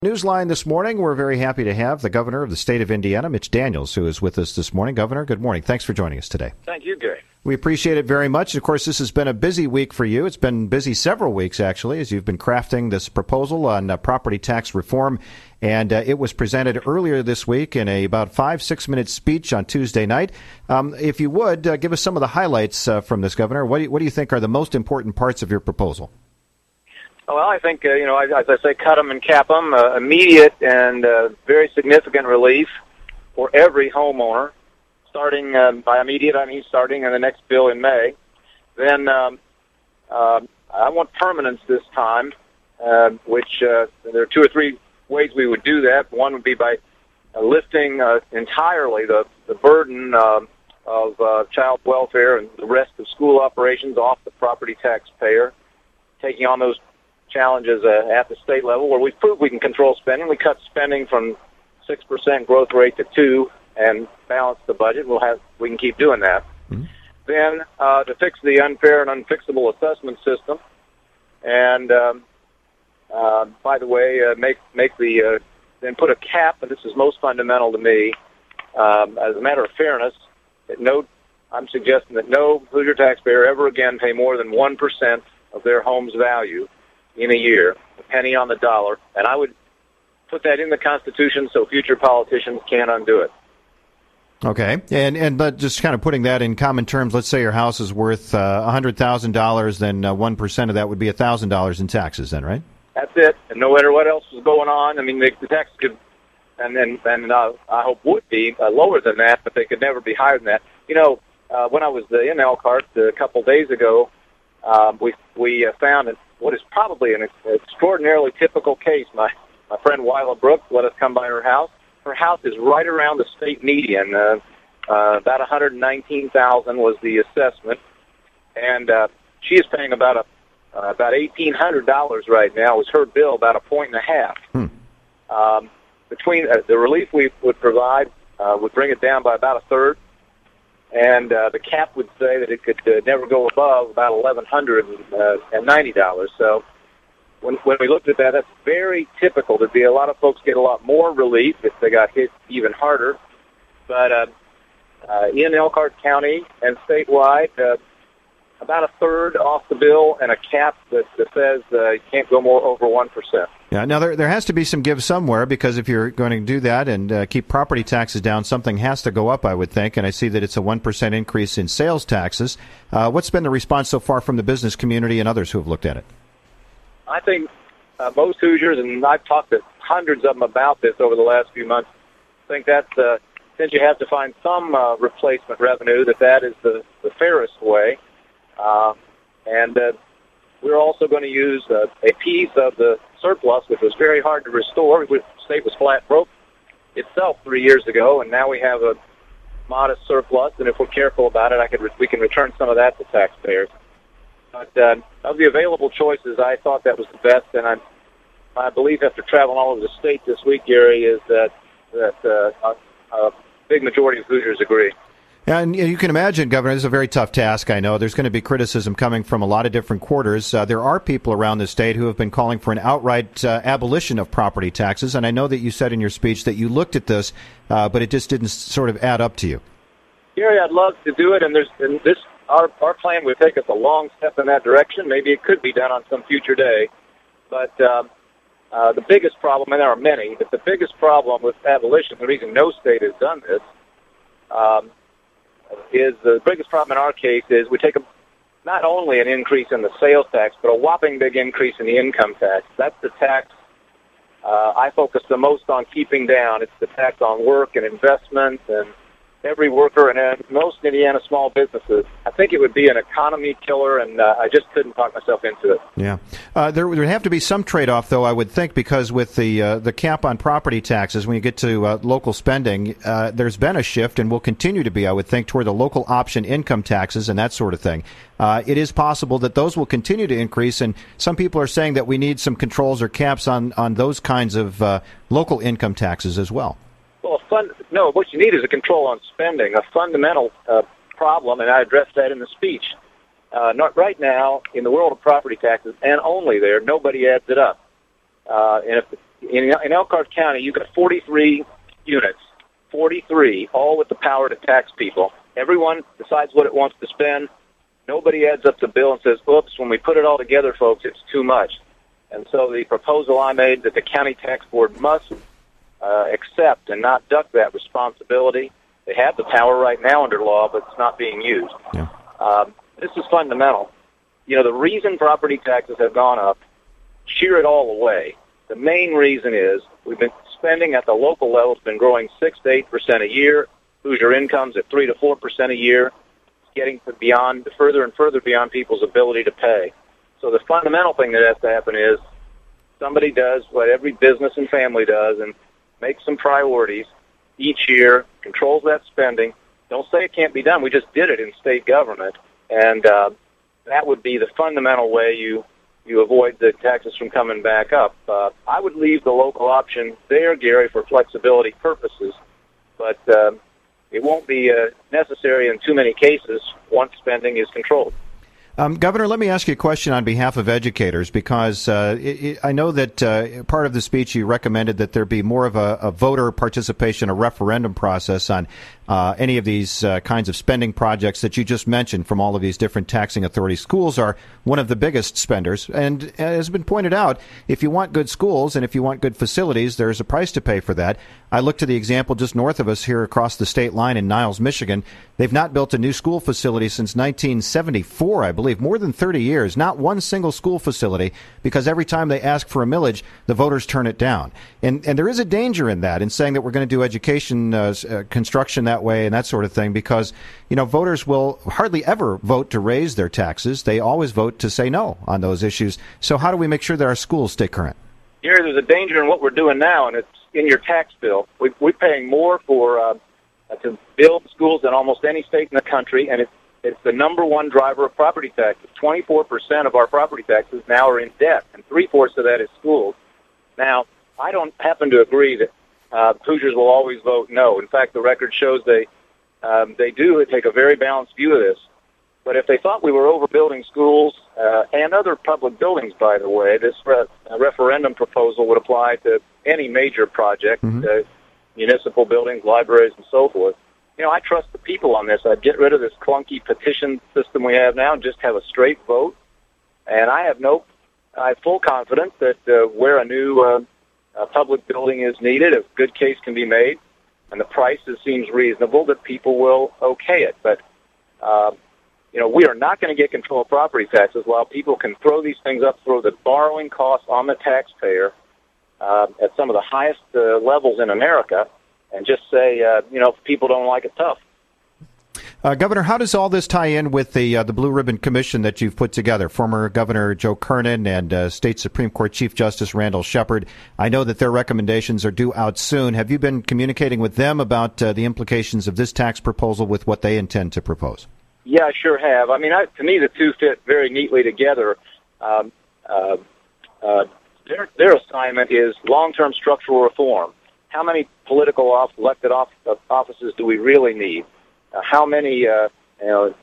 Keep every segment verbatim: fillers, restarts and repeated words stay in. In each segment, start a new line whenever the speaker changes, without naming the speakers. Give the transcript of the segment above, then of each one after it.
Newsline this morning, we're very happy to have the governor of the state of Indiana, Mitch Daniels, who is with us this morning. Governor, good morning. Thanks for joining us today.
Thank you, Gary.
We appreciate it very much. Of course, this has been a busy week for you. It's been busy several weeks, actually, as you've been crafting this proposal on uh, property tax reform. And uh, it was presented earlier this week in a about five, six-minute speech on Tuesday night. Um, if you would, uh, give us some of the highlights uh, from this, Governor. What do, you, what do you think are the most important parts of your proposal?
Well, I think, uh, you know, as I say, cut them and cap them, uh, immediate and uh, very significant relief for every homeowner, starting uh, by immediate, I mean starting in the next bill in May. Then um, uh, I want permanence this time, uh, which uh, there are two or three ways we would do that. One would be by uh, lifting uh, entirely the, the burden uh, of uh, child welfare and the rest of school operations off the property taxpayer, taking on those challenges uh, at the state level where we've proved we can control spending. We cut spending from six percent growth rate to two and balance the budget. We'll have, we can keep doing that. Mm-hmm. Then uh, to fix the unfair and unfixable assessment system. And um, uh, by the way, uh, make, make the, uh, then put a cap, and this is most fundamental to me, um, as a matter of fairness, that no, I'm suggesting that no Hoosier taxpayer ever again pay more than one percent of their home's value in a year, a penny on the dollar, and I would put that in the Constitution so future politicians can't undo it.
Okay, and and but just kind of putting that in common terms, let's say your house is worth uh, one hundred thousand dollars, then uh, one percent of that would be one thousand dollars in taxes then, right?
That's it, and no matter what else is going on, I mean, the, the tax could, and then and, and uh, I hope would be uh, lower than that, but they could never be higher than that. You know, uh, when I was in Elkhart a couple days ago, uh, we, we uh, found that what is probably an extraordinarily typical case. My my friend Wyla Brooks let us come by her house. Her house is right around the state median. Uh, uh, about one hundred nineteen thousand dollars was the assessment, and uh, she is paying about a uh, about eighteen hundred dollars right now. Was her bill about a point and a half? Hmm. Um, between uh, the relief we would provide uh, would bring it down by about a third. And uh, the cap would say that it could uh, never go above about eleven hundred ninety dollars. So when when we looked at that, that's very typical. There'd be a lot of folks get a lot more relief if they got hit even harder. But uh, uh, in Elkhart County and statewide, uh, about a third off the bill and a cap that, that says uh, you can't go more over one percent.
Yeah, now there there has to be some give somewhere, because if you're going to do that and uh, keep property taxes down, something has to go up, I would think. And I see that it's a one percent increase in sales taxes. Uh, what's been the response so far from the business community and others who have looked at it?
I think uh, most Hoosiers, and I've talked to hundreds of them about this over the last few months, think that uh, since you have to find some uh, replacement revenue, that that is the, the fairest way. Uh, and uh, we're also going to use uh, a piece of the surplus, which was very hard to restore. The state was flat broke itself three years ago, and now we have a modest surplus. And if we're careful about it, I could re- we can return some of that to taxpayers. But uh, of the available choices, I thought that was the best. And I, my belief after traveling all over the state this week, Gary, is that that uh, a, a big majority of Hoosiers agree.
And you can imagine, Governor, this is a very tough task, I know. There's going to be criticism coming from a lot of different quarters. Uh, there are people around the state who have been calling for an outright uh, abolition of property taxes, and I know that you said in your speech that you looked at this, uh, but it just didn't sort of add up to you.
Gary, I'd love to do it, and there's and this our our plan would take us a long step in that direction. Maybe it could be done on some future day, but uh, uh, the biggest problem, and there are many, but the biggest problem with abolition, the reason no state has done this, um, is the biggest problem in our case is we take a, not only an increase in the sales tax, but a whopping big increase in the income tax. That's the tax uh, I focus the most on keeping down. It's the tax on work and investment and every worker and uh, most Indiana small businesses. I think it would be an economy killer, and uh, I just couldn't talk myself into it.
Yeah. Uh, there would have to be some trade-off, though, I would think, because with the uh, the cap on property taxes, when you get to uh, local spending, uh, there's been a shift and will continue to be, I would think, toward the local option income taxes and that sort of thing. Uh, it is possible that those will continue to increase, and some people are saying that we need some controls or caps on, on those kinds of uh, local income taxes as well.
Well, a fun, no, what you need is a control on spending, a fundamental uh, problem, and I addressed that in the speech. Uh, not right now, in the world of property taxes, and only there, nobody adds it up. Uh, and if in, in Elkhart County, you've got forty-three units, forty-three, all with the power to tax people. Everyone decides what it wants to spend. Nobody adds up the bill and says, oops, when we put it all together, folks, it's too much. And so the proposal I made that the county tax board must uh, accept and not duck that responsibility. They have the power right now under law, but it's not being used.
Yeah.
Um, this is fundamental. You know, the reason property taxes have gone up, shear it all away. The main reason is we've been spending at the local level has been growing six to eight percent a year. Hoosier incomes at three to four percent a year. It's getting to beyond, further and further beyond people's ability to pay. So the fundamental thing that has to happen is somebody does what every business and family does and makes some priorities each year, controls that spending. Don't say it can't be done. We just did it in state government, and uh, that would be the fundamental way you you avoid the taxes from coming back up. Uh, I would leave the local option there, Gary, for flexibility purposes, but uh, it won't be uh, necessary in too many cases once spending is controlled.
Um, Governor, let me ask you a question on behalf of educators, because uh, it, it, I know that uh, part of the speech you recommended that there be more of a, a voter participation, a referendum process on uh, any of these uh, kinds of spending projects that you just mentioned from all of these different taxing authorities. Schools are one of the biggest spenders, and as has been pointed out, if you want good schools and if you want good facilities, there's a price to pay for that. I look to the example just north of us here across the state line in Niles, Michigan. They've not built a new school facility since nineteen seventy-four, I believe, more than thirty years, not one single school facility, because every time they ask for a millage, the voters turn it down. And and there is a danger in that, in saying that we're going to do education uh, uh, construction that way and that sort of thing, because, you know, voters will hardly ever vote to raise their taxes. They always vote to say no on those issues. So how do we make sure that our schools stay current?
Here, there's a danger in what we're doing now, and it's in your tax bill. We, we're paying more for uh, to build schools than almost any state in the country, and it's It's the number one driver of property taxes. twenty-four percent of our property taxes now are in debt, and three-fourths of that is schools. Now, I don't happen to agree that uh, Hoosiers will always vote no. In fact, the record shows they um, they do take a very balanced view of this. But if they thought we were overbuilding schools uh, and other public buildings, by the way, this re- referendum proposal would apply to any major project, mm-hmm. uh, municipal buildings, libraries, and so forth. You know, I trust the people on this. I'd get rid of this clunky petition system we have now and just have a straight vote. And I have no, I have full confidence that uh, where a new uh, uh, public building is needed, a good case can be made, and the price seems reasonable, that people will okay it. But, uh, you know, we are not going to get control of property taxes while people can throw these things up, throw the borrowing costs on the taxpayer uh, at some of the highest uh, levels in America, and just say, uh, you know, if people don't like it, tough.
Uh, Governor, how does all this tie in with the uh, the Blue Ribbon Commission that you've put together? Former Governor Joe Kernan and uh, State Supreme Court Chief Justice Randall Shepard. I know that their recommendations are due out soon. Have you been communicating with them about uh, the implications of this tax proposal with what they intend to propose?
Yeah, I sure have. I mean, I, to me, the two fit very neatly together. Um, uh, uh, their, their assignment is long-term structural reform. How many political off, elected off, uh, offices do we really need? Uh, how many uh, you know,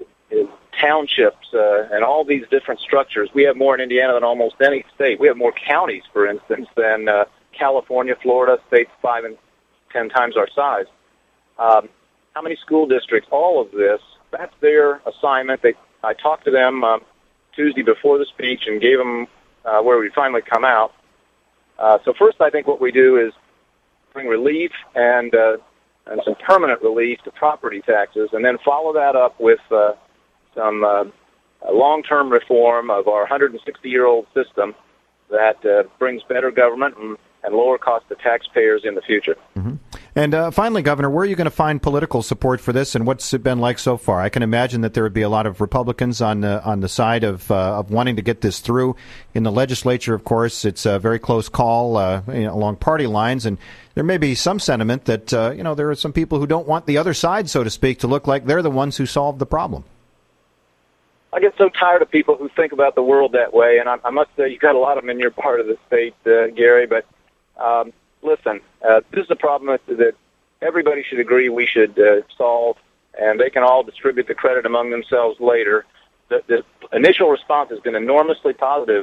townships uh, and all these different structures? We have more in Indiana than almost any state. We have more counties, for instance, than uh, California, Florida, states five and ten times our size. Um, how many school districts? All of this, that's their assignment. They, I talked to them um, Tuesday before the speech and gave them uh, where we finally come out. Uh, so first, I think what we do is bring relief and uh, and some permanent relief to property taxes, and then follow that up with uh, some uh, long-term reform of our one hundred sixty-year-old system that uh, brings better government and, and lower cost to taxpayers in the future.
Mm-hmm. And uh, finally, Governor, where are you going to find political support for this, and what's it been like so far? I can imagine that there would be a lot of Republicans on the, on the side of uh, of wanting to get this through. In the legislature, of course, it's a very close call uh, you know, along party lines, and there may be some sentiment that uh, you know there are some people who don't want the other side, so to speak, to look like they're the ones who solved the problem.
I get so tired of people who think about the world that way, and I, I must say you've got a lot of them in your part of the state, uh, Gary, but um, listen, uh, this is a problem that, that everybody should agree we should uh, solve, and they can all distribute the credit among themselves later. The, the initial response has been enormously positive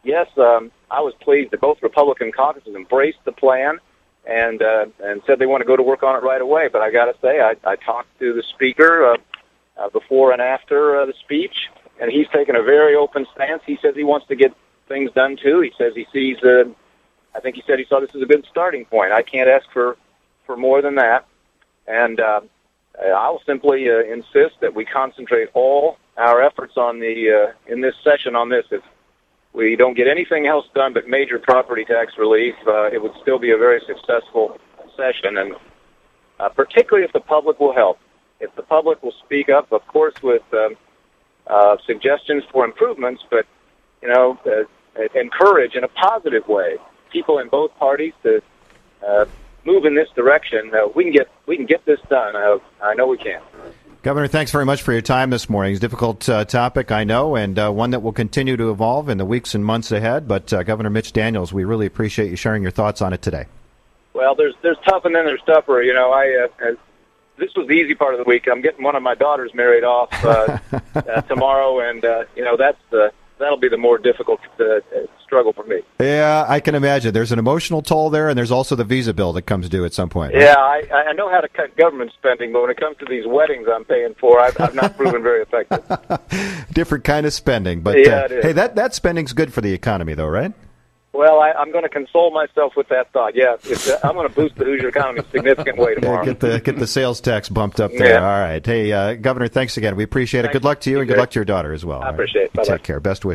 yes, um, I was pleased that both Republican caucuses embraced the plan and uh, and said they want to go to work on it right away. But I got to say, I, I talked to the speaker uh, uh, before and after uh, the speech, and he's taken a very open stance. He says he wants to get things done too. He says he sees. Uh, I think he said he saw this as a good starting point. I can't ask for for more than that, and uh, I will simply uh, insist that we concentrate all our efforts on the uh, in this session on this. If we don't get anything else done but major property tax relief, uh, it would still be a very successful session, and uh, particularly if the public will help. If the public will speak up, of course, with um, uh, suggestions for improvements, but, you know, uh, encourage in a positive way people in both parties to uh, move in this direction. Uh, we can get we can get this done. Uh, I know we can.
Governor, thanks very much for your time this morning. It's a difficult uh, topic, I know, and uh, one that will continue to evolve in the weeks and months ahead. But uh, Governor Mitch Daniels, we really appreciate you sharing your thoughts on it today.
Well, there's there's tough and then there's tougher. You know, I uh, this was the easy part of the week. I'm getting one of my daughters married off uh, uh, tomorrow, and uh, you know that's the that'll be the more difficult uh, struggle for me.
Yeah, I can imagine. There's an emotional toll there, and there's also the visa bill that comes due at some point. Right?
Yeah, I, I know how to cut government spending, but when it comes to these weddings I'm paying for, I've, I've not proven very effective.
Different kind of spending, but
yeah,
uh,
it is.
hey, that that spending's good for the economy, though, right?
Well, I, I'm going to console myself with that thought. Yeah, it's, uh, I'm going to boost the Hoosier economy in a significant way tomorrow.
Yeah, get the get the sales tax bumped up there.
Yeah.
All right. Hey, uh, Governor, thanks again. We appreciate it.
Thanks.
Good luck to you, and good luck to your daughter as well.
I appreciate it. Bye-bye.
Take care. Best wishes.